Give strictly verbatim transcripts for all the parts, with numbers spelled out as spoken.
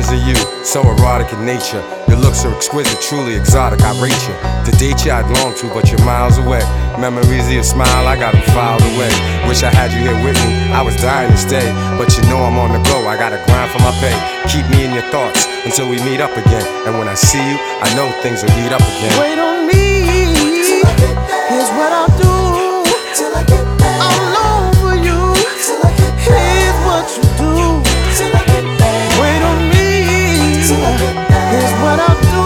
Pictures of you, so erotic in nature. Your looks are exquisite, truly exotic, I rate you. To date you I'd long to, but you're miles away. Memories of your smile, I got them filed away. Wish I had you here with me, I was dying to stay. But you know I'm on the go, I gotta grind for my pay. Keep me in your thoughts until we meet up again. And when I see you, I know things will heat up again. Wait on me, here's what I'll do. I'll long for you, here's what you do. Wait on me, here's what I'll do.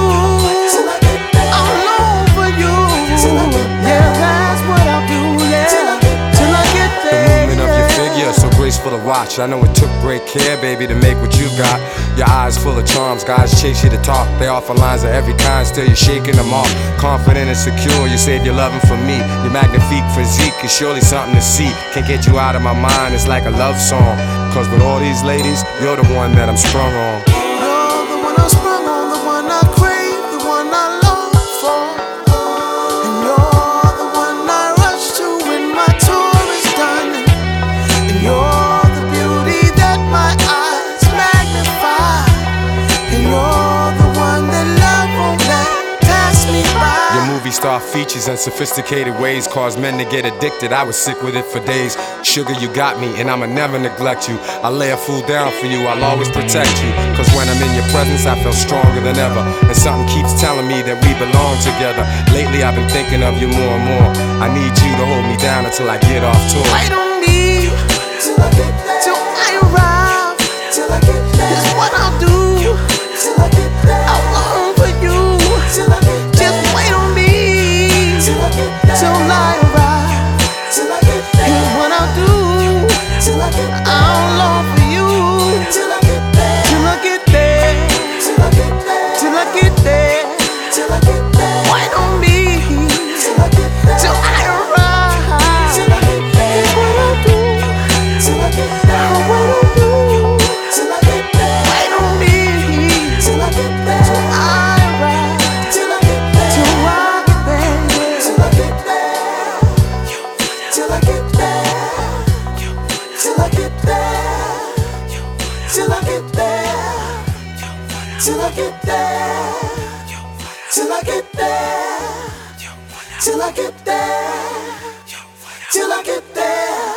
I'll long for you, yeah, that's what I'll do, yeah, till I get there. The movement of your figure, so graceful to watch. I know it took great care, baby, to make what you got. Your eyes full of charms, guys chase you to talk. They offer lines of every kind, still you're shaking them off. Confident and secure, you save your loving for me. Your magnifique physique is surely something to see. Can't get you out of my mind, it's like a love song. Cause with all these ladies, you're the one that I'm sprung on. You're the one I'm sprung on, the one I crave, the one I long for. And you're the one I rush to when my tour is done. And you're the beauty that my eyes magnify. And you're the one that love won't let pass me by. Your movie star features and sophisticated ways cause men to get addicted. I was sick with it for days. Sugar, you got me, and I'ma never neglect you. I'll lay a fool down for you, I'll always protect you. Cause when I'm in your presence, I feel stronger than ever. And something keeps telling me that we belong together. Lately, I've been thinking of you more and more. I need you to hold me down until I get off tour. Wait on me till I get there, till I arrive, till I get there. Here's what I'll do, till I get there. I'll long for you, till I get there. Just wait on me till I get there, till I arrive, till I get there. Here's what I'll do, till I get there. I'll long for you, till I get there, till I get there, till I get there, till I get there, till I get there. Wait on me till I get there, till I arrive, till I get there. Here's what I'll do, till I get there. What I'll do, till I get there. Wait on me till I get there, till I arrive, till I get there, till I get there, till I get there, till I get there, till I get there, till I get there, till I get there, till I get there, till I get there, till I get there.